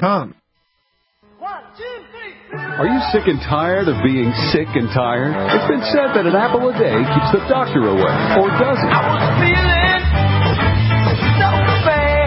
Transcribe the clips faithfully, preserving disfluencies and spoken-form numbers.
com. Are you sick and tired of being sick and tired? It's been said that an apple a day keeps the doctor away, or does it? I was feeling so bad.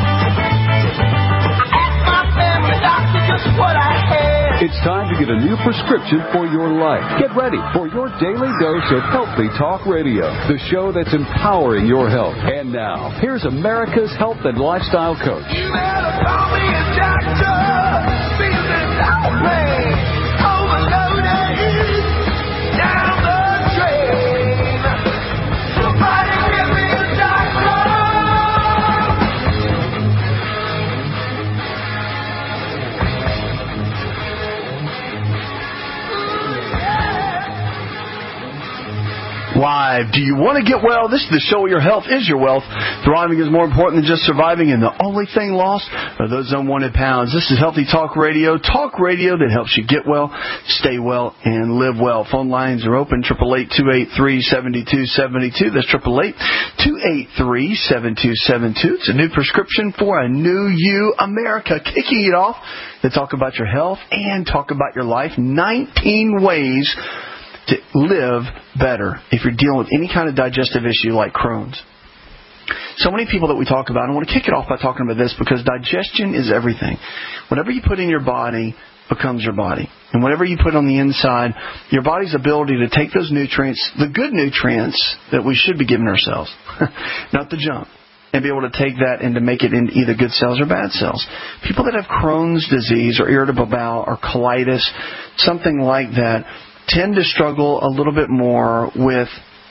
I asked my family doctor just what I had. It's time to get a new prescription for your life. Get ready for your daily dose of Healthy Talk Radio, the show that's empowering your health. And now, here's America's health and lifestyle coach. You better call me a doctor. Feeling so bad. Overloaded. Down the drain. Somebody give me a doctor. Live. Do you want to get well? This is the show where your health is your wealth. Thriving is more important than just surviving, and the only thing lost are those unwanted pounds. This is Healthy Talk Radio. Talk radio that helps you get well, stay well, and live well. Phone lines are open, eight eight eight, two eight three, seven two seven two. That's eight eight eight, two eight three, seven two seven two. It's a new prescription for a new you, America. Kicking it off to talk about your health and talk about your life. nineteen ways to live better if you're dealing with any kind of digestive issue like Crohn's. So many people that we talk about, and I want to kick it off by talking about this because digestion is everything. Whatever you put in your body becomes your body. And whatever you put on the inside, your body's ability to take those nutrients, the good nutrients that we should be giving ourselves, not the junk, and be able to take that and to make it into either good cells or bad cells. People that have Crohn's disease or irritable bowel or colitis, something like that, tend to struggle a little bit more with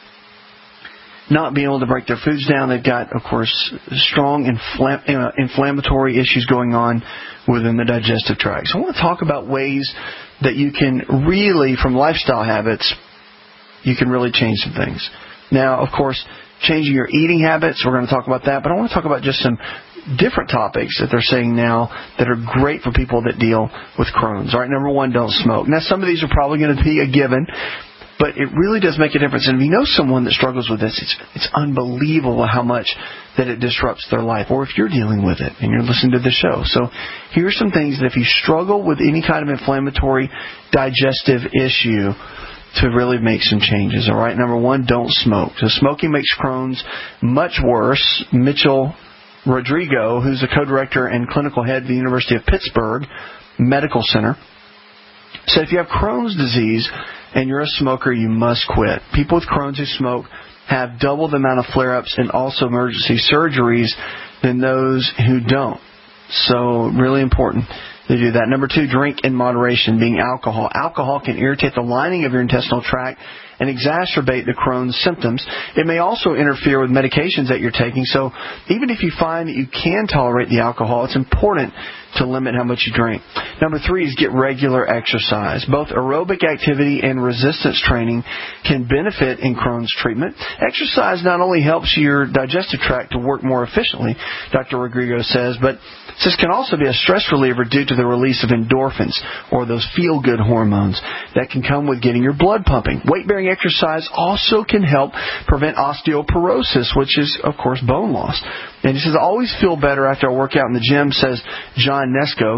not being able to break their foods down. They've got, of course, strong infl- uh, inflammatory issues going on within the digestive tract. So I want to talk about ways that you can really, from lifestyle habits, you can really change some things. Now, of course, changing your eating habits, we're going to talk about that, but I want to talk about just some different topics that they're saying now that are great for people that deal with Crohn's. All right, number one, don't smoke. Now, some of these are probably going to be a given, but it really does make a difference. And if you know someone that struggles with this, it's it's unbelievable how much that it disrupts their life. Or if you're dealing with it and you're listening to the show. So here are some things that if you struggle with any kind of inflammatory digestive issue, to really make some changes. All right, number one, don't smoke. So smoking makes Crohn's much worse. Mitchell Rodrigo, who's a co-director and clinical head at the University of Pittsburgh Medical Center, said if you have Crohn's disease and you're a smoker, you must quit. People with Crohn's who smoke have double the amount of flare-ups and also emergency surgeries than those who don't. So really important to do that. Number two, drink in moderation, being alcohol. Alcohol can irritate the lining of your intestinal tract and exacerbate the Crohn's symptoms. It may also interfere with medications that you're taking. So even if you find that you can tolerate the alcohol, it's important to limit how much you drink. Number three is get regular exercise. Both aerobic activity and resistance training can benefit in Crohn's treatment. Exercise not only helps your digestive tract to work more efficiently, Doctor Rodrigo says, but this can also be a stress reliever due to the release of endorphins, or those feel-good hormones that can come with getting your blood pumping. Weight-bearing exercise also can help prevent osteoporosis, which is, of course, bone loss. And he says, I always feel better after I work out in the gym, says John Nesco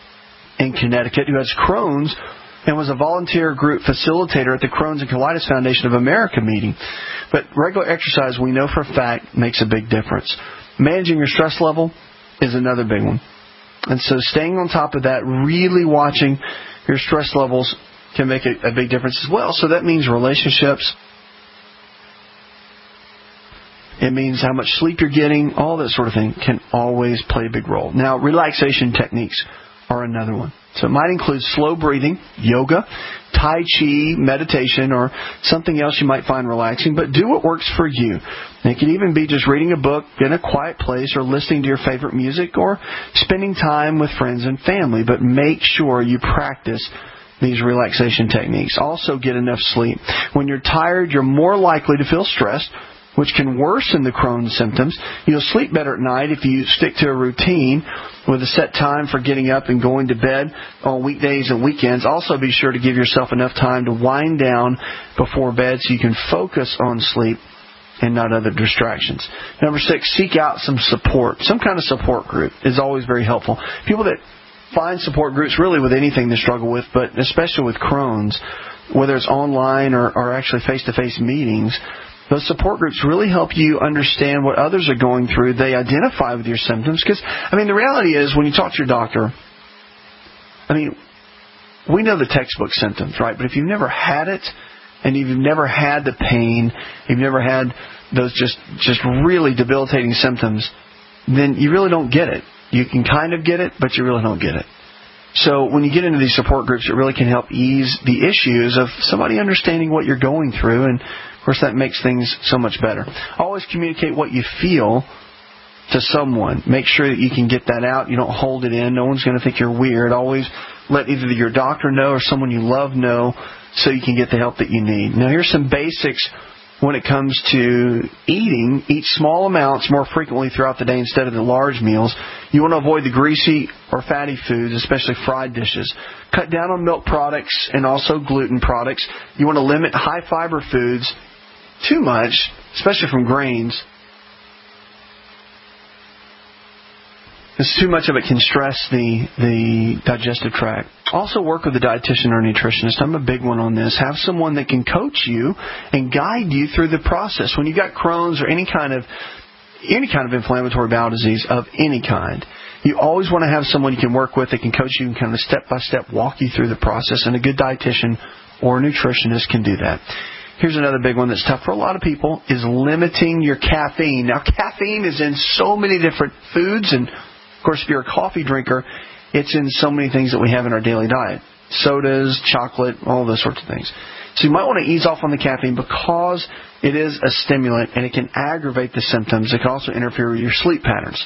in Connecticut, who has Crohn's and was a volunteer group facilitator at the Crohn's and Colitis Foundation of America meeting. But regular exercise, we know for a fact, makes a big difference. Managing your stress level is another big one. And so staying on top of that, really watching your stress levels can make a, a big difference as well. So that means relationships. It means how much sleep you're getting. All that sort of thing can always play a big role. Now, relaxation techniques are another one. So it might include slow breathing, yoga, Tai Chi, meditation, or something else you might find relaxing, but do what works for you. And it can even be just reading a book in a quiet place or listening to your favorite music or spending time with friends and family, but make sure you practice these relaxation techniques. Also, get enough sleep. When you're tired, you're more likely to feel stressed, which can worsen the Crohn's symptoms. You'll sleep better at night if you stick to a routine with a set time for getting up and going to bed on weekdays and weekends. Also, be sure to give yourself enough time to wind down before bed so you can focus on sleep and not other distractions. Number six, seek out some support. Some kind of support group is always very helpful. People that find support groups really with anything they struggle with, but especially with Crohn's, whether it's online or, or actually face-to-face meetings. Those support groups really help you understand what others are going through. They identify with your symptoms. Because, I mean, the reality is when you talk to your doctor, I mean, we know the textbook symptoms, right? But if you've never had it and you've never had the pain, you've never had those just, just really debilitating symptoms, then you really don't get it. You can kind of get it, but you really don't get it. So when you get into these support groups, it really can help ease the issues of somebody understanding what you're going through. And, of course, that makes things so much better. Always communicate what you feel to someone. Make sure that you can get that out. You don't hold it in. No one's going to think you're weird. Always let either your doctor know or someone you love know so you can get the help that you need. Now, here's some basics when it comes to eating. Eat small amounts more frequently throughout the day instead of the large meals. You want to avoid the greasy or fatty foods, especially fried dishes. Cut down on milk products and also gluten products. You want to limit high-fiber foods too much, especially from grains. Because too much of it can stress the, the digestive tract. Also work with a dietitian or a nutritionist. I'm a big one on this. Have someone that can coach you and guide you through the process. When you've got Crohn's or any kind of any kind of inflammatory bowel disease of any kind, you always want to have someone you can work with that can coach you and kind of step-by-step walk you through the process. And a good dietitian or a nutritionist can do that. Here's another big one that's tough for a lot of people, is limiting your caffeine. Now, caffeine is in so many different foods, and of course, if you're a coffee drinker, it's in so many things that we have in our daily diet. Sodas, chocolate, all those sorts of things. So you might want to ease off on the caffeine because it is a stimulant and it can aggravate the symptoms. It can also interfere with your sleep patterns.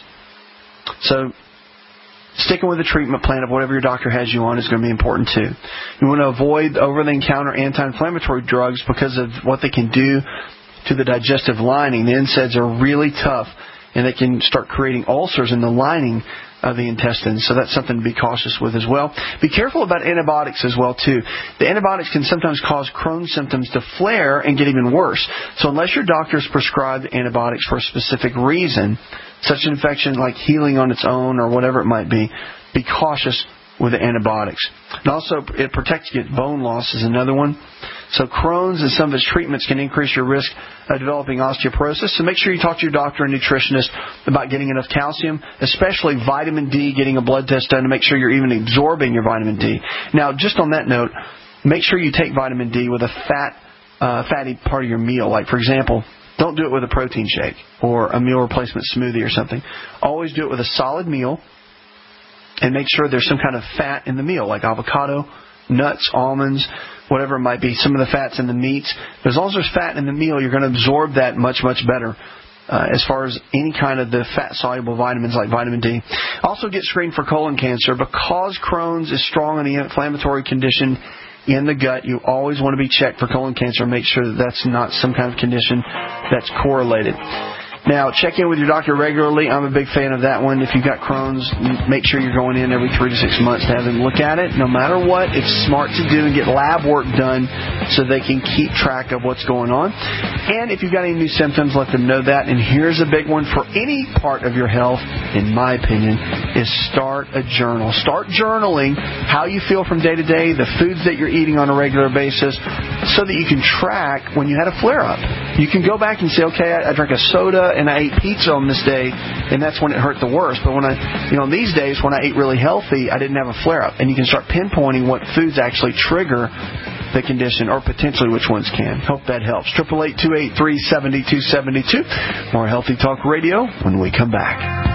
So sticking with the treatment plan of whatever your doctor has you on is going to be important too. You want to avoid over-the-counter anti-inflammatory drugs because of what they can do to the digestive lining. The N SAIDs are really tough, and they can start creating ulcers in the lining of the intestines. So that's something to be cautious with as well. Be careful about antibiotics as well, too. The antibiotics can sometimes cause Crohn's symptoms to flare and get even worse. So unless your doctor has prescribed antibiotics for a specific reason, such an infection like healing on its own or whatever it might be, be cautious with the antibiotics. And also, it protects you against bone loss is another one. So Crohn's and some of its treatments can increase your risk of developing osteoporosis. So make sure you talk to your doctor and nutritionist about getting enough calcium, especially vitamin D, getting a blood test done to make sure you're even absorbing your vitamin D. Now, just on that note, make sure you take vitamin D with a fat, uh, fatty part of your meal. Like, for example, don't do it with a protein shake or a meal replacement smoothie or something. Always do it with a solid meal and make sure there's some kind of fat in the meal, like avocado, nuts, almonds, whatever it might be, some of the fats in the meats. But as long as there's fat in the meal, you're going to absorb that much, much better uh, as far as any kind of the fat-soluble vitamins like vitamin D. Also get screened for colon cancer. Because Crohn's is strong in the inflammatory condition in the gut, you always want to be checked for colon cancer and make sure that that's not some kind of condition that's correlated. Now, check in with your doctor regularly. I'm a big fan of that one. If you've got Crohn's, make sure you're going in every three to six months to have them look at it. No matter what, it's smart to do and get lab work done so they can keep track of what's going on. And if you've got any new symptoms, let them know that. And here's a big one for any part of your health, in my opinion, is start a journal. Start journaling how you feel from day to day, the foods that you're eating on a regular basis, so that you can track when you had a flare-up. You can go back and say, okay, I, I drank a soda and I ate pizza on this day, and that's when it hurt the worst. But when I, you know, these days when I ate really healthy, I didn't have a flare-up. And you can start pinpointing what foods actually trigger the condition, or potentially which ones can. Hope that helps. eight eight eight, two eight three, seven two seven two. More Healthy Talk Radio when we come back.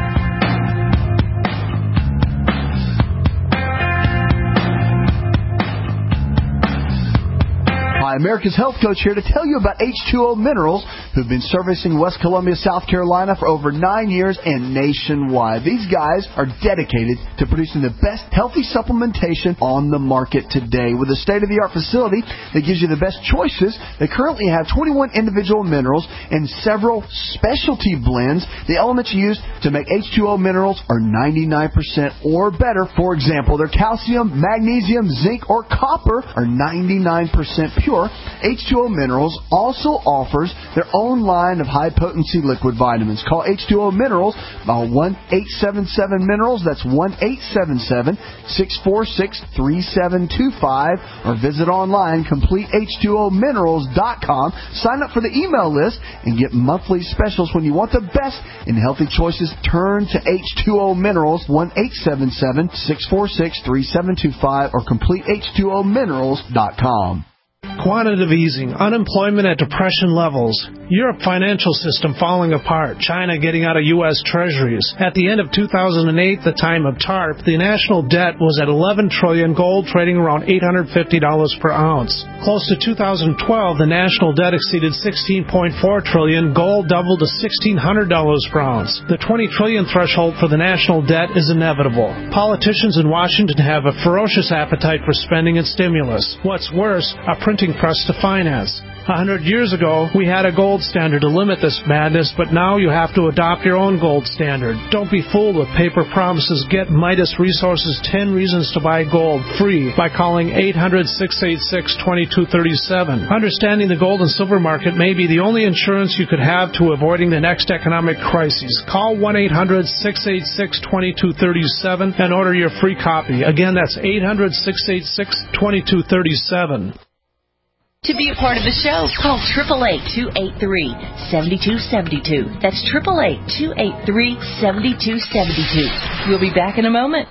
Hi, America's Health Coach here to tell you about H two O Minerals, who've been servicing West Columbia, South Carolina for over nine years and nationwide. These guys are dedicated to producing the best healthy supplementation on the market today. With a state-of-the-art facility that gives you the best choices, they currently have twenty-one individual minerals and several specialty blends. The elements used to make H two O Minerals are ninety-nine percent or better. For example, their calcium, magnesium, zinc, or copper are ninety-nine percent pure. Pure, H two O Minerals also offers their own line of high-potency liquid vitamins. Call H two O Minerals by one eight seven seven Minerals. That's one eight seven seven, six four six, three seven two five. Or visit online, complete H two O Minerals dot com. Sign up for the email list and get monthly specials. When you want the best in healthy choices, turn to H two O Minerals, one eight seven seven, six four six, three seven two five, or complete H two O Minerals dot com. Quantitative easing, unemployment at depression levels, Europe financial system falling apart, China getting out of U S treasuries. At the end of two thousand eight, the time of TARP, the national debt was at eleven trillion dollars, gold trading around eight hundred fifty dollars per ounce. Close to two thousand twelve, the national debt exceeded sixteen point four trillion dollars, gold doubled to sixteen hundred dollars per ounce. The twenty trillion dollars threshold for the national debt is inevitable. Politicians in Washington have a ferocious appetite for spending and stimulus. What's worse, a printing press to finance. A hundred years ago, we had a gold standard to limit this madness, but now you have to adopt your own gold standard. Don't be fooled with paper promises. Get Midas Resources ten Reasons to Buy Gold free by calling eight hundred, six eight six, two two three seven. Understanding the gold and silver market may be the only insurance you could have to avoiding the next economic crisis. Call one eight hundred, six eight six, two two three seven and order your free copy. Again, that's eight hundred, six eight six, two two three seven. To be a part of the show, call eight eight eight, two eight three, seven two seven two. That's eight eight eight, two eight three, seven two seven two. We'll be back in a moment.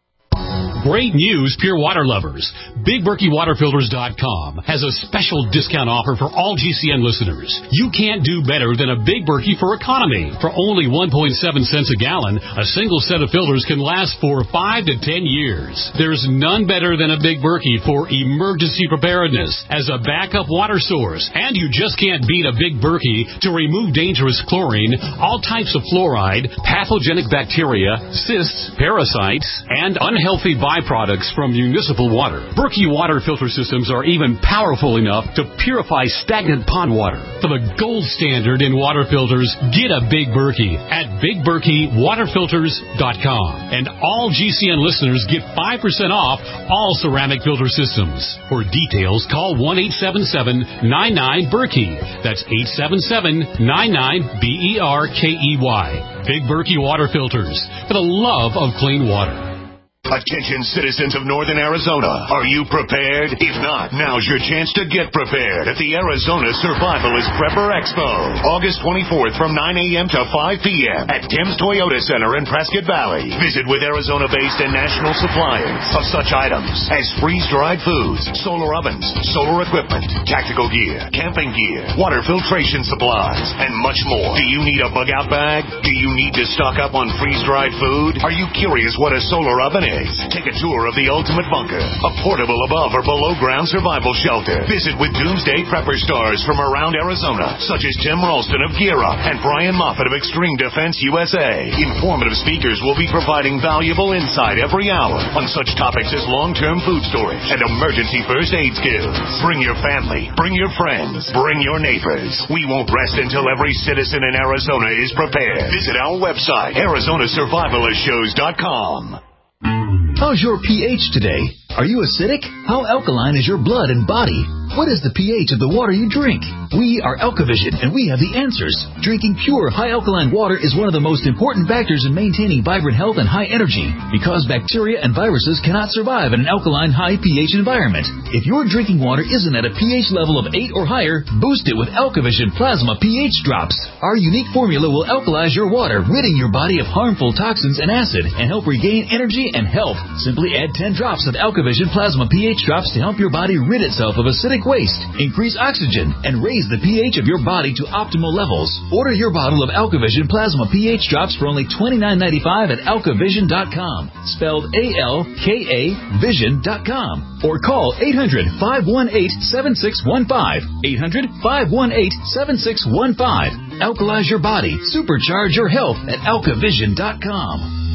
Great news, pure water lovers. Big Berkey Water Filters dot com has a special discount offer for all G C N listeners. You can't do better than a Big Berkey for economy. For only one point seven cents a gallon, a single set of filters can last for five to ten years. There's none better than a Big Berkey for emergency preparedness as a backup water source. And you just can't beat a Big Berkey to remove dangerous chlorine, all types of fluoride, pathogenic bacteria, cysts, parasites, and unhealthy byproducts from municipal water. Berkey water filter systems are even powerful enough to purify stagnant pond water. For the gold standard in water filters, get a Big Berkey at Big Berkey Water Filters dot com. And all G C N listeners get five percent off all ceramic filter systems. For details, call one eight seven seven, nine nine, Berkey. That's eight seven seven, nine nine, B E R K E Y. Big Berkey Water Filters, for the love of clean water. Attention citizens of northern Arizona. Are you prepared? If not, now's your chance to get prepared at the Arizona Survivalist Prepper Expo. August twenty-fourth from nine a.m. to five p.m. at Tim's Toyota Center in Prescott Valley. Visit with Arizona-based and national suppliers of such items as freeze-dried foods, solar ovens, solar equipment, tactical gear, camping gear, water filtration supplies, and much more. Do you need a bug-out bag? Do you need to stock up on freeze-dried food? Are you curious what a solar oven is? Take a tour of the Ultimate Bunker, a portable above or below ground survival shelter. Visit with Doomsday Prepper stars from around Arizona, such as Tim Ralston of Gear Up and Brian Moffat of Extreme Defense U S A. Informative speakers will be providing valuable insight every hour on such topics as long-term food storage and emergency first aid skills. Bring your family, bring your friends, bring your neighbors. We won't rest until every citizen in Arizona is prepared. Visit our website, Arizona Survivalist Shows dot com. How's your pH today? Are you acidic? How alkaline is your blood and body? What is the pH of the water you drink? We are AlkaVision, and we have the answers. Drinking pure, high-alkaline water is one of the most important factors in maintaining vibrant health and high energy, because bacteria and viruses cannot survive in an alkaline, high pH environment. If your drinking water isn't at a pH level of eight or higher, boost it with AlkaVision Plasma pH Drops. Our unique formula will alkalize your water, ridding your body of harmful toxins and acid, and help regain energy and health. Simply add ten drops of AlkaVision Plasma pH Drops to help your body rid itself of acidic waste, increase oxygen, and raise the pH of your body to optimal levels. Order your bottle of AlkaVision Plasma pH Drops for only twenty-nine ninety-five at Alka Vision dot com, spelled A L K A Vision dot com, or call eight hundred, five one eight, seven six one five, eight hundred, five one eight, seven six one five. Alkalize your body, supercharge your health at Alka Vision dot com.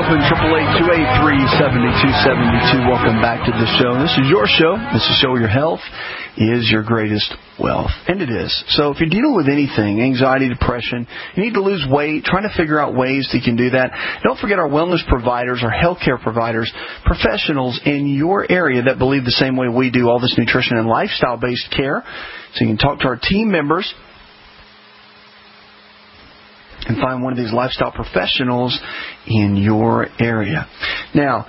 open, triple eight two eight three seven two seven two. Welcome back to the show. This is your show. This is Show Your Health is Your Greatest Wealth. And it is. So if you're dealing with anything, anxiety, depression, you need to lose weight, trying to figure out ways that you can do that. Don't forget our wellness providers, our healthcare providers, professionals in your area that believe the same way we do, all this nutrition and lifestyle-based care. So you can talk to our team members and find one of these lifestyle professionals in your area. Now,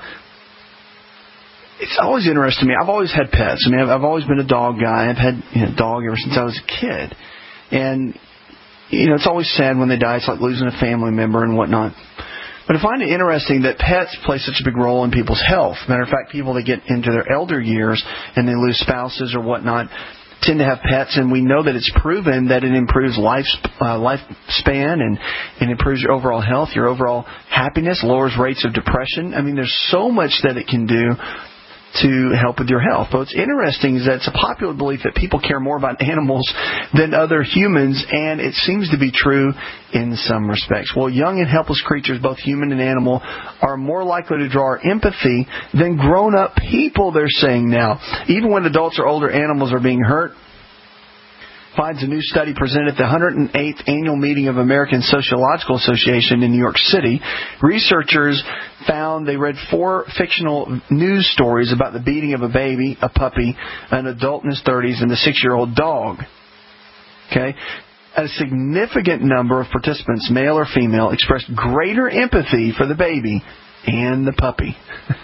it's always interested me. I've always had pets. I mean, I've, I've always been a dog guy. I've had you know, a dog ever since I was a kid. And, you know, it's always sad when they die. It's like losing a family member and whatnot. But I find it interesting that pets play such a big role in people's health. Matter of fact, people that get into their elder years and they lose spouses or whatnot tend to have pets, and we know that it's proven that it improves life uh, lifespan and, and improves your overall health, your overall happiness, lowers rates of depression. I mean, there's so much that it can do to help with your health. But what's interesting is that it's a popular belief that people care more about animals than other humans, and it seems to be true in some respects. Well, young and helpless creatures, both human and animal, are more likely to draw our empathy than grown-up people, they're saying now. Even when adults or older animals are being hurt, finds a new study presented at the one hundred eighth Annual Meeting of American Sociological Association in New York City. Researchers found they read four fictional news stories about the beating of a baby, a puppy, an adult in his thirties, and a six-year-old dog. Okay? A significant number of participants, male or female, expressed greater empathy for the baby and the puppy.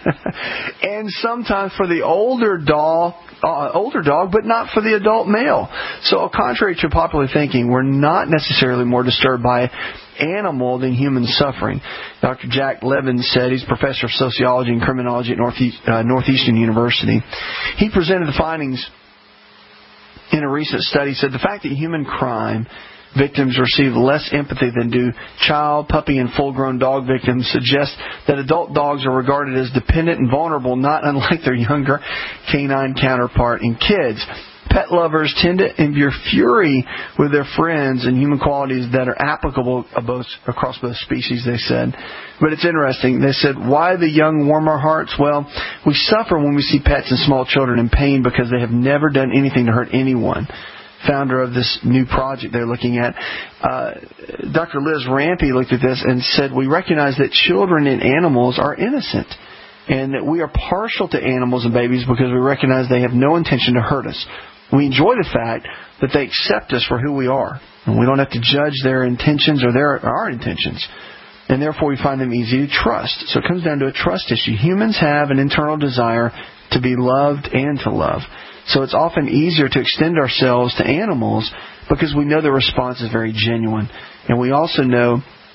And sometimes for the older dog, uh, older dog, but not for the adult male. So contrary to popular thinking, we're not necessarily more disturbed by animal than human suffering. Doctor Jack Levin said, he's professor of sociology and criminology at Northeast, uh, Northeastern University. He presented the findings in a recent study. Said the fact that human crime victims receive less empathy than do child, puppy, and full-grown dog victims suggests that adult dogs are regarded as dependent and vulnerable, not unlike their younger canine counterpart in kids. Pet lovers tend to imbue fury with their friends and human qualities that are applicable across both species, they said. But it's interesting. They said, why the young warm our hearts? Well, we suffer when we see pets and small children in pain because they have never done anything to hurt anyone. Founder of this new project they're looking at, uh, Doctor Liz Rampey looked at this and said, we recognize that children and animals are innocent and that we are partial to animals and babies because we recognize they have no intention to hurt us. We enjoy the fact that they accept us for who we are, and we don't have to judge their intentions or their our intentions, and therefore we find them easy to trust. So it comes down to a trust issue. Humans have an internal desire to be loved and to love. So it's often easier to extend ourselves to animals because we know the response is very genuine. And we also know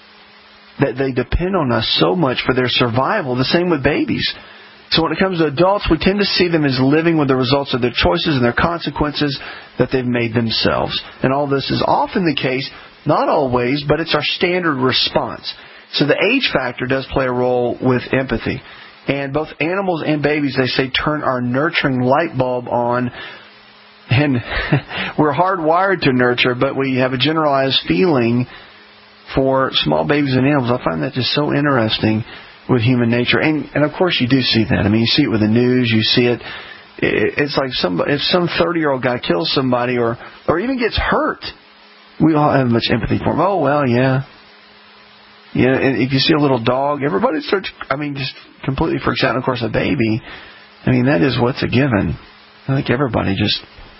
that they depend on us so much for their survival, the same with babies. So when it comes to adults, we tend to see them as living with the results of their choices and their consequences that they've made themselves. And all this is often the case, not always, but it's our standard response. So the age factor does play a role with empathy. And both animals and babies, they say, turn our nurturing light bulb on. And we're hardwired to nurture, but we have a generalized feeling for small babies and animals. I find that just so interesting with human nature. And, and of course, you do see that. I mean, you see it with the news. You see it. It's like some, if some thirty-year-old guy kills somebody or, or even gets hurt, we all have much empathy for him. Oh, well, yeah. Yeah, and if you see a little dog, everybody starts, I mean, just completely freaks out. And, of course, a baby, I mean, that is what's a given. I think everybody just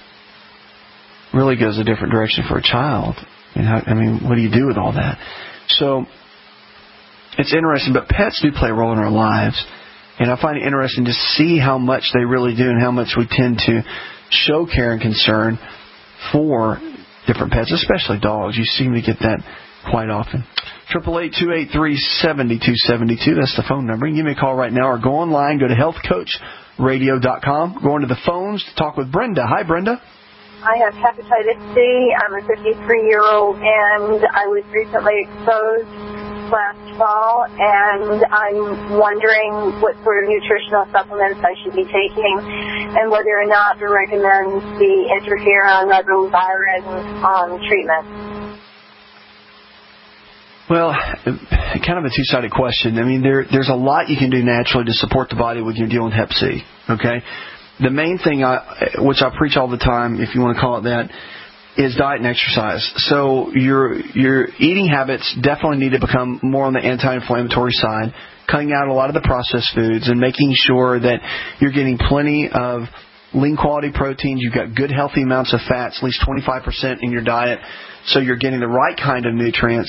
really goes a different direction for a child. I mean, how, I mean, what do you do with all that? So it's interesting, but pets do play a role in our lives. And I find it interesting to see how much they really do and how much we tend to show care and concern for different pets, especially dogs. You seem to get that quite often. Triple eight two eight three seventy two seventy two. That's the phone number. You can give me a call right now or go online. Go to health coach radio dot com. Go into the phones to talk with Brenda. Hi, Brenda. I have hepatitis C. I'm a fifty-three-year-old, and I was recently exposed last fall, and I'm wondering what sort of nutritional supplements I should be taking and whether or not to recommend the interferon retrovirin um, treatment. Well, kind of a two-sided question. I mean, there, there's a lot you can do naturally to support the body when you're dealing with Hep C, okay? The main thing, I, which I preach all the time, if you want to call it that, is diet and exercise. So your your eating habits definitely need to become more on the anti-inflammatory side, cutting out a lot of the processed foods and making sure that you're getting plenty of lean quality proteins. You've got good healthy amounts of fats, at least twenty-five percent in your diet, so you're getting the right kind of nutrients.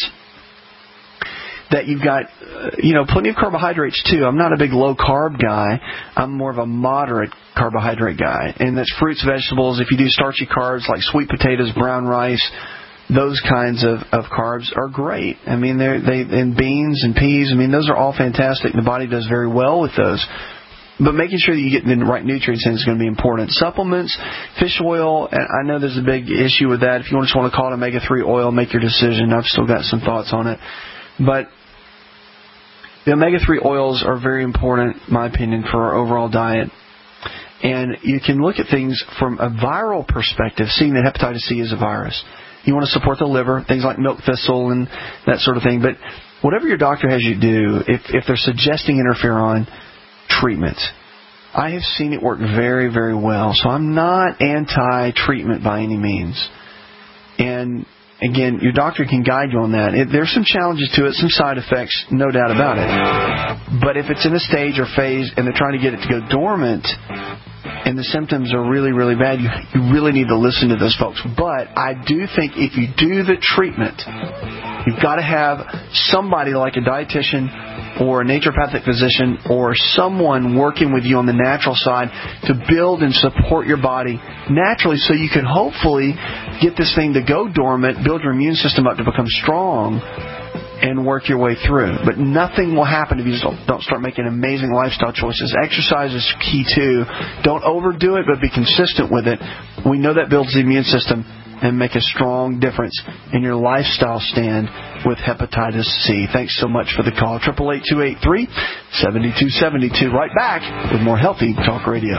That you've got, uh, you know, plenty of carbohydrates too. I'm not a big low carb guy. I'm more of a moderate carbohydrate guy. And that's fruits, vegetables. If you do starchy carbs like sweet potatoes, brown rice, those kinds of, of carbs are great. I mean, they're, they and beans and peas. I mean, those are all fantastic. The body does very well with those. But making sure that you get the right nutrients in is going to be important. Supplements, fish oil, and I know there's a big issue with that. If you just want to call it omega three oil, make your decision. I've still got some thoughts on it. But the omega three oils are very important, in my opinion, for our overall diet. And you can look at things from a viral perspective, seeing that hepatitis C is a virus. You want to support the liver, things like milk thistle and that sort of thing. But whatever your doctor has you do, if, if they're suggesting interferon treatment, I have seen it work very, very well. So I'm not anti-treatment by any means. And again, your doctor can guide you on that. It, there's some challenges to it, some side effects, no doubt about it. But if it's in a stage or phase and they're trying to get it to go dormant and the symptoms are really, really bad, you, you really need to listen to those folks. But I do think if you do the treatment, you've got to have somebody like a dietitian or a naturopathic physician or someone working with you on the natural side to build and support your body naturally so you can hopefully get this thing to go dormant, build your immune system up to become strong, and work your way through. But nothing will happen if you just don't, don't start making amazing lifestyle choices. Exercise is key too. Don't overdo it, but be consistent with it. We know that builds the immune system and make a strong difference in your lifestyle stand with hepatitis C. Thanks so much for the call. eight eight eight, two eight three, seven two seven two. Right back with more Healthy Talk Radio.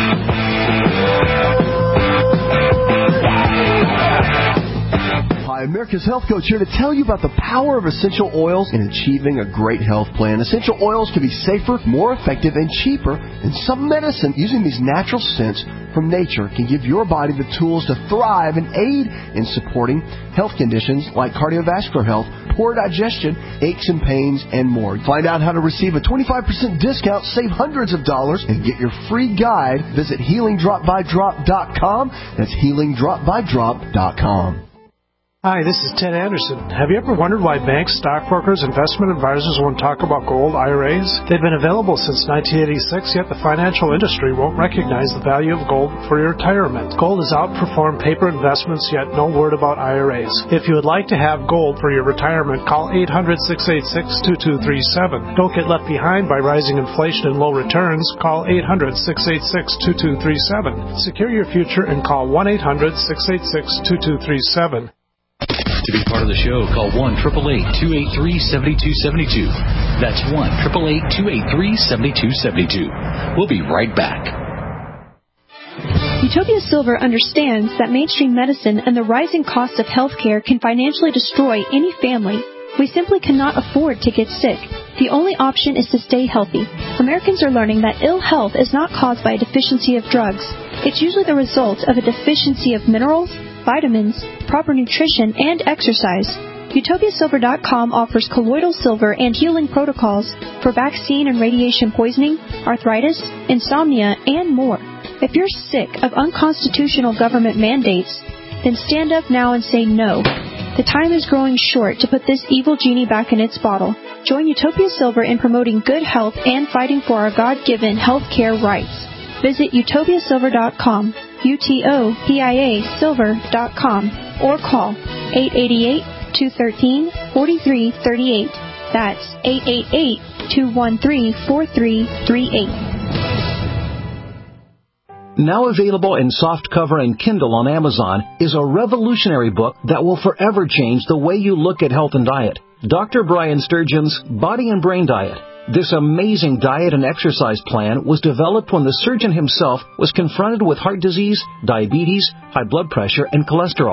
Hi, America's Health Coach here to tell you about the power of essential oils in achieving a great health plan. Essential oils can be safer, more effective, and cheaper than some medicine. Using these natural scents from nature can give your body the tools to thrive and aid in supporting health conditions like cardiovascular health, poor digestion, aches and pains, and more. Find out how to receive a twenty-five percent discount, save hundreds of dollars, and get your free guide. Visit healing drop by drop dot com. That's healing drop by drop dot com. Hi, this is Ted Anderson. Have you ever wondered why banks, stockbrokers, investment advisors won't talk about gold I R As? They've been available since nineteen eighty-six, yet the financial industry won't recognize the value of gold for your retirement. Gold has outperformed paper investments, yet no word about I R As. If you would like to have gold for your retirement, call eight hundred, six eight six, two two three seven. Don't get left behind by rising inflation and low returns. Call eight hundred, six eight six, two two three seven. Secure your future and call one eight hundred, six eight six, two two three seven. To be part of the show, call one eight eight eight, two eight three, seven two seven two. That's one eight eight eight, two eight three, seven two seven two. We'll be right back. Utopia Silver understands that mainstream medicine and the rising cost of healthcare can financially destroy any family. We simply cannot afford to get sick. The only option is to stay healthy. Americans are learning that ill health is not caused by a deficiency of drugs. It's usually the result of a deficiency of minerals, vitamins, proper nutrition, and exercise. Utopia Silver dot com offers colloidal silver and healing protocols for vaccine and radiation poisoning, arthritis, insomnia, and more. If you're sick of unconstitutional government mandates, then stand up now and say no. The time is growing short to put this evil genie back in its bottle. Join Utopia Silver in promoting good health and fighting for our God-given health care rights. Visit Utopia Silver dot com, U T O P I A Silver dot com, or call eight eight eight, two one three, four three three eight. That's eight eight eight, two one three, four three three eight. Now available in softcover and Kindle on Amazon is a revolutionary book that will forever change the way you look at health and diet. Doctor Brian Sturgeon's Body and Brain Diet. This amazing diet and exercise plan was developed when the surgeon himself was confronted with heart disease, diabetes, high blood pressure, and cholesterol.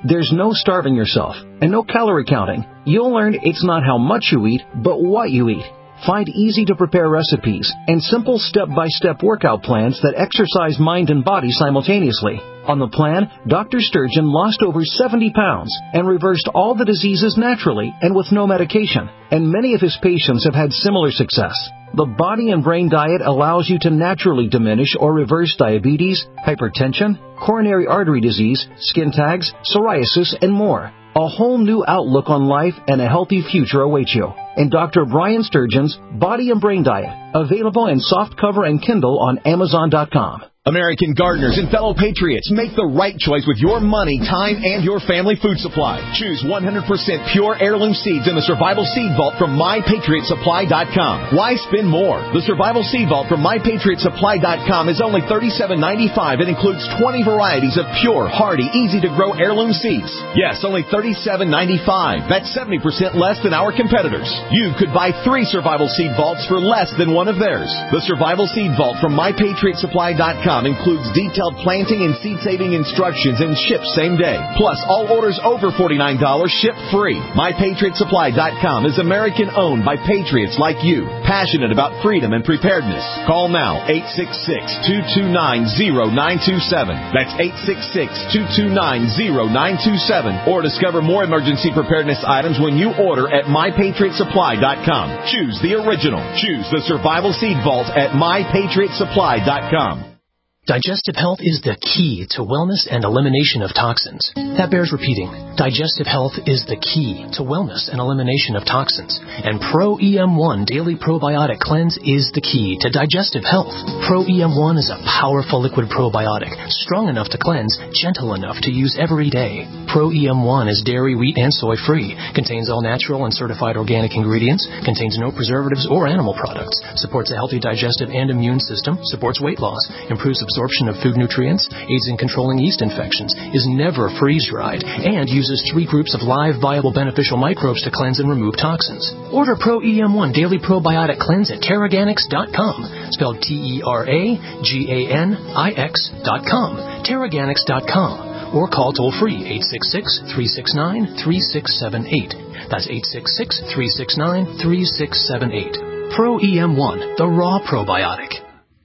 There's no starving yourself and no calorie counting. You'll learn it's not how much you eat, but what you eat. Find easy-to-prepare recipes and simple step-by-step workout plans that exercise mind and body simultaneously. On the plan, Doctor Sturgeon lost over seventy pounds and reversed all the diseases naturally and with no medication. And many of his patients have had similar success. The Body and Brain Diet allows you to naturally diminish or reverse diabetes, hypertension, coronary artery disease, skin tags, psoriasis, and more. A whole new outlook on life and a healthy future awaits you in Doctor Brian Sturgeon's Body and Brain Diet, available in softcover and Kindle on Amazon dot com. American gardeners and fellow patriots, make the right choice with your money, time, and your family food supply. Choose one hundred percent pure heirloom seeds in the Survival Seed Vault from my patriot supply dot com. Why spend more? The Survival Seed Vault from my patriot supply dot com is only thirty-seven ninety-five and includes twenty varieties of pure, hardy, easy-to-grow heirloom seeds. Yes, only thirty-seven ninety-five. That's seventy percent less than our competitors. You could buy three Survival Seed Vaults for less than one of theirs. The Survival Seed Vault from my patriot supply dot com includes detailed planting and seed-saving instructions and ships same day. Plus, all orders over forty-nine dollars ship free. my patriot supply dot com is American-owned by patriots like you, passionate about freedom and preparedness. Call now, eight six six, two two nine, zero nine two seven. That's eight six six, two two nine, zero nine two seven. Or discover more emergency preparedness items when you order at my patriot supply dot com. Choose the original. Choose the Survival Seed Vault at my patriot supply dot com. Digestive health is the key to wellness and elimination of toxins. That bears repeating. Digestive health is the key to wellness and elimination of toxins. And Pro E M one Daily Probiotic Cleanse is the key to digestive health. Pro E M one is a powerful liquid probiotic, strong enough to cleanse, gentle enough to use every day. Pro E M one is dairy, wheat, and soy free, contains all natural and certified organic ingredients, contains no preservatives or animal products, supports a healthy digestive and immune system, supports weight loss, improves absorption of food nutrients, aids in controlling yeast infections, is never freeze-dried, and uses three groups of live, viable, beneficial microbes to cleanse and remove toxins. Order Pro E M one Daily Probiotic Cleanse at Teraganix dot com, spelled T E R A G A N I X dot com, Teraganix dot com, or call toll-free eight six six, three six nine, three six seven eight. That's eight six six, three six nine, three six seven eight. Pro E M one, the raw probiotic.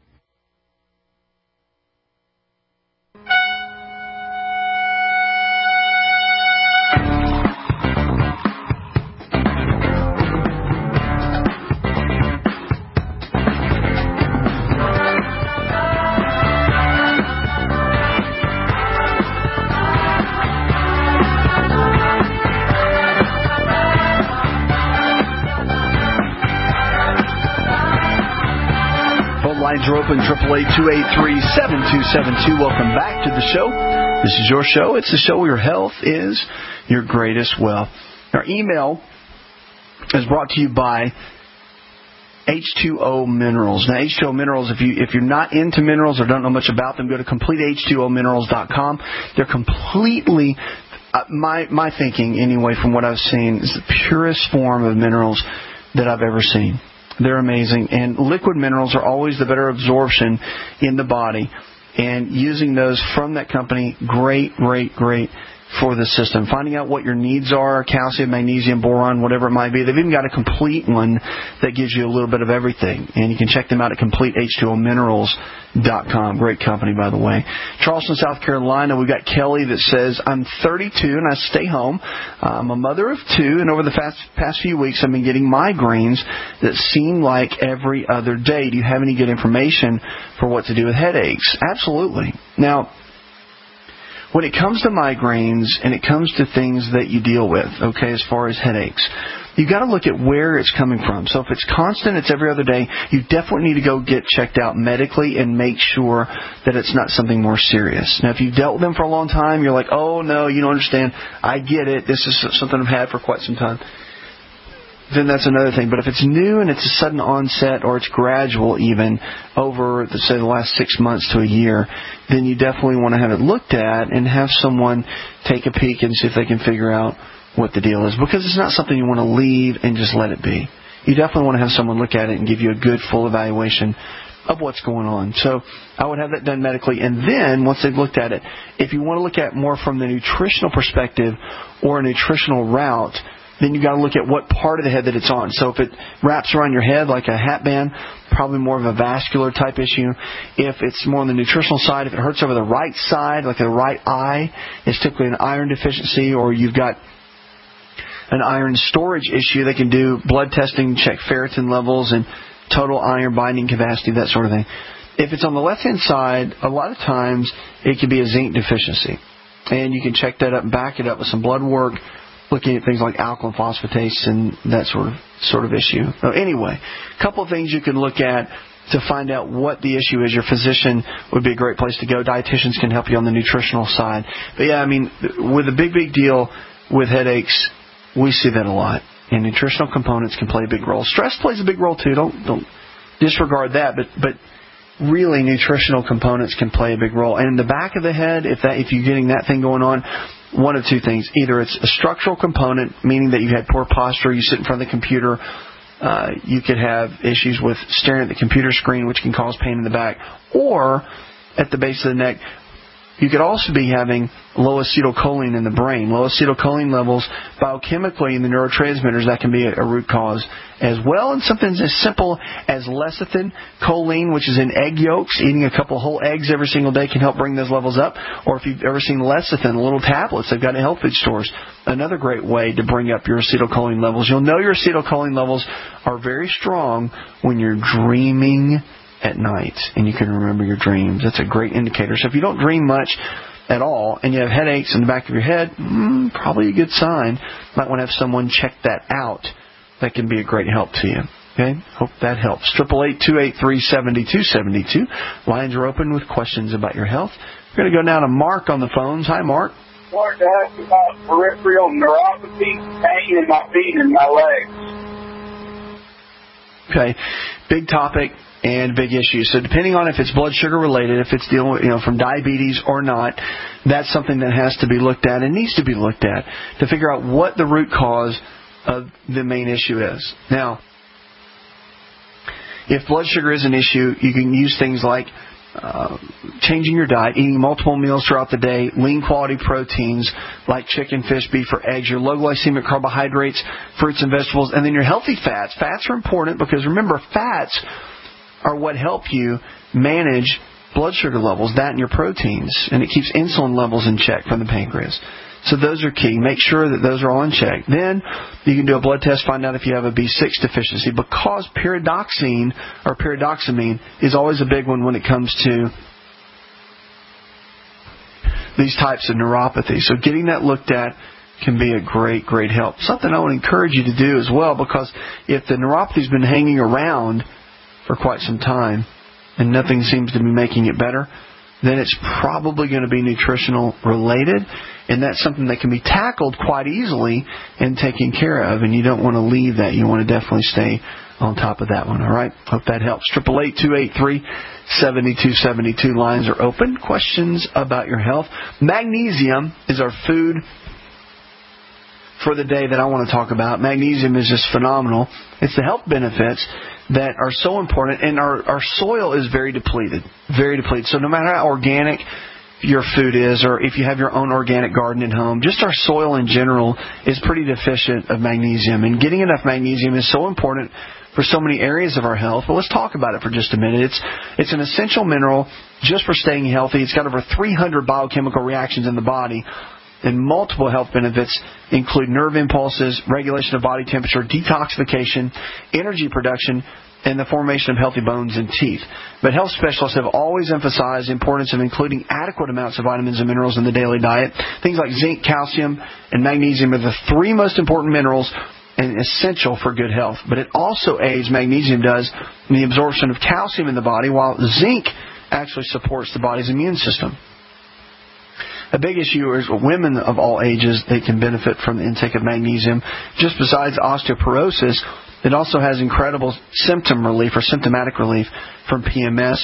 Lines are open, eight eight eight, two eight three, seven two seven two. Welcome back to the show. This is your show. It's the show where your health is your greatest wealth. Our email is brought to you by H two O Minerals. Now, H two O Minerals, if, you, if you're not into minerals or don't know much about them, go to complete H two O minerals dot com. They're completely, uh, my, my thinking anyway, from what I've seen, is the purest form of minerals that I've ever seen. They're amazing. And liquid minerals are always the better absorption in the body. And using those from that company, great, great, great for the system. Finding out what your needs are, calcium, magnesium, boron, whatever it might be. They've even got a complete one that gives you a little bit of everything. And you can check them out at complete H two O minerals dot com. Great company, by the way. Charleston, South Carolina, we've got Kelly that says, I'm thirty-two and I stay home. I'm a mother of two, and over the past, past few weeks I've been getting migraines that seem like every other day. Do you have any good information for what to do with headaches? Absolutely. Now, when it comes to migraines and it comes to things that you deal with, okay, as far as headaches, you've got to look at where it's coming from. So if it's constant, it's every other day, you definitely need to go get checked out medically and make sure that it's not something more serious. Now, if you've dealt with them for a long time, you're like, oh, no, you don't understand. I get it. This is something I've had for quite some time. Then that's another thing. But if it's new and it's a sudden onset or it's gradual even over, say, the last six months to a year, then you definitely want to have it looked at and have someone take a peek and see if they can figure out what the deal is. Because it's not something you want to leave and just let it be. You definitely want to have someone look at it and give you a good full evaluation of what's going on. So I would have that done medically. And then, once they've looked at it, if you want to look at more from the nutritional perspective or a nutritional route, then you've got to look at what part of the head that it's on. So if it wraps around your head like a hat band, probably more of a vascular type issue. If it's more on the nutritional side, if it hurts over the right side, like the right eye, it's typically an iron deficiency, or you've got an iron storage issue. They can do blood testing, check ferritin levels and total iron binding capacity, that sort of thing. If it's on the left-hand side, a lot of times it can be a zinc deficiency. And you can check that up and back it up with some blood work, looking at things like alkaline phosphatase and that sort of sort of issue. So anyway, a couple of things you can look at to find out what the issue is. Your physician would be a great place to go. Dietitians can help you on the nutritional side. But yeah, I mean, with a big, big deal with headaches, we see that a lot. And nutritional components can play a big role. Stress plays a big role too. Don't don't disregard that. But but really, nutritional components can play a big role. And in the back of the head, if that if you're getting that thing going on, one of two things. Either it's a structural component, meaning that you had poor posture, you sit in front of the computer, uh, you could have issues with staring at the computer screen, which can cause pain in the back. Or at the base of the neck, you could also be having low acetylcholine in the brain. Low acetylcholine levels biochemically in the neurotransmitters, that can be a, a root cause as well. And something as simple as lecithin, choline, which is in egg yolks. Eating a couple whole eggs every single day can help bring those levels up. Or if you've ever seen lecithin, little tablets they've got in health food stores, another great way to bring up your acetylcholine levels. You'll know your acetylcholine levels are very strong when you're dreaming at night and you can remember your dreams. That's a great indicator. So if you don't dream much at all and you have headaches in the back of your head, mm, probably a good sign. Might want to have someone check that out. That can be a great help to you. Okay? Hope that helps. eight eight eight, two eight three, seven two seven two. Lines are open with questions about your health. We're going to go now to Mark on the phones. Hi, Mark. I wanted to ask about peripheral neuropathy, pain in my feet and my legs. Okay. Big topic and big issue. So depending on if it's blood sugar related, if it's dealing with, you know, from diabetes or not, that's something that has to be looked at and needs to be looked at to figure out what the root cause of the main issue is. Now, if blood sugar is an issue, you can use things like uh, changing your diet, eating multiple meals throughout the day, lean quality proteins like chicken, fish, beef, or eggs, your low glycemic carbohydrates, fruits and vegetables, and then your healthy fats. Fats are important because remember, fats are what help you manage blood sugar levels, that and your proteins, and it keeps insulin levels in check from the pancreas. So those are key. Make sure that those are all in check. Then you can do a blood test, find out if you have a B six deficiency, because pyridoxine or pyridoxamine is always a big one when it comes to these types of neuropathy. So getting that looked at can be a great, great help. Something I would encourage you to do as well, because if the neuropathy's been hanging around for quite some time and nothing seems to be making it better, then it's probably going to be nutritional related, and that's something that can be tackled quite easily and taken care of, and you don't want to leave that. You want to definitely stay on top of that one. All right? Hope that helps. eight eight eight, two eight three, seven two seven two. Lines are open. Questions about your health. Magnesium is our food for the day that I want to talk about. Magnesium is just phenomenal. It's the health benefits that are so important, and our, our soil is very depleted, very depleted. So no matter how organic your food is, or if you have your own organic garden at home, just our soil in general is pretty deficient of magnesium. And getting enough magnesium is so important for so many areas of our health. But let's talk about it for just a minute. It's it's an essential mineral just for staying healthy. It's got over three hundred biochemical reactions in the body. And multiple health benefits include nerve impulses, regulation of body temperature, detoxification, energy production, and the formation of healthy bones and teeth. But health specialists have always emphasized the importance of including adequate amounts of vitamins and minerals in the daily diet. Things like zinc, calcium, and magnesium are the three most important minerals and essential for good health. But it also aids, magnesium does, in the absorption of calcium in the body, while zinc actually supports the body's immune system. A big issue is women of all ages, they can benefit from the intake of magnesium. Just besides osteoporosis, it also has incredible symptom relief or symptomatic relief from P M S,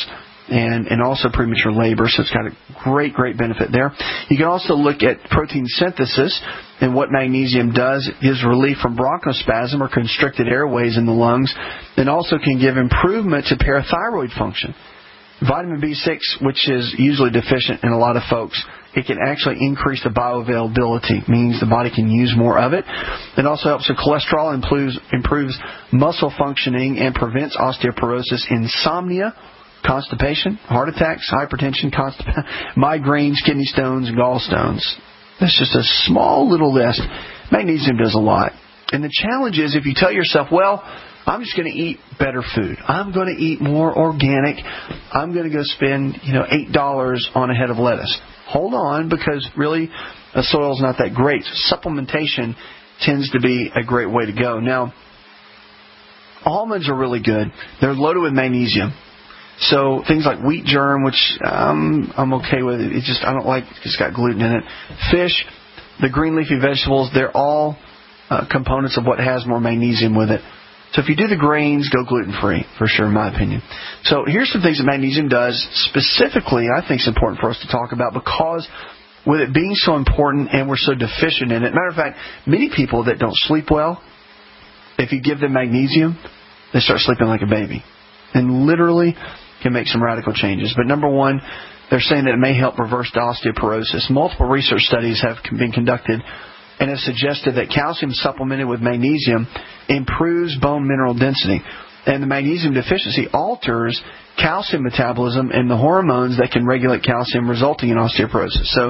and, and also premature labor, so it's got a great, great benefit there. You can also look at protein synthesis and what magnesium does. It gives relief from bronchospasm or constricted airways in the lungs, and also can give improvement to parathyroid function. Vitamin B six, which is usually deficient in a lot of folks, it can actually increase the bioavailability, means the body can use more of it. It also helps with cholesterol, improves, improves muscle functioning, and prevents osteoporosis, insomnia, constipation, heart attacks, hypertension, constip- migraines, kidney stones, and gallstones. That's just a small little list. Magnesium does a lot. And the challenge is if you tell yourself, well, I'm just going to eat better food. I'm going to eat more organic. I'm going to go spend, you know, eight dollars on a head of lettuce. Hold on, because really the soil's not that great. Supplementation tends to be a great way to go. Now, almonds are really good. They're loaded with magnesium. So things like wheat germ, which um, I'm okay with. It just I don't like. It's got gluten in it. Fish, the green leafy vegetables, they're all uh, components of what has more magnesium with it. So if you do the grains, go gluten-free, for sure, in my opinion. So here's some things that magnesium does. Specifically, I think it's important for us to talk about because with it being so important and we're so deficient in it. Matter of fact, many people that don't sleep well, if you give them magnesium, they start sleeping like a baby. And literally can make some radical changes. But number one, they're saying that it may help reverse osteoporosis. Multiple research studies have been conducted and have suggested that calcium supplemented with magnesium improves bone mineral density. And the magnesium deficiency alters calcium metabolism and the hormones that can regulate calcium, resulting in osteoporosis. So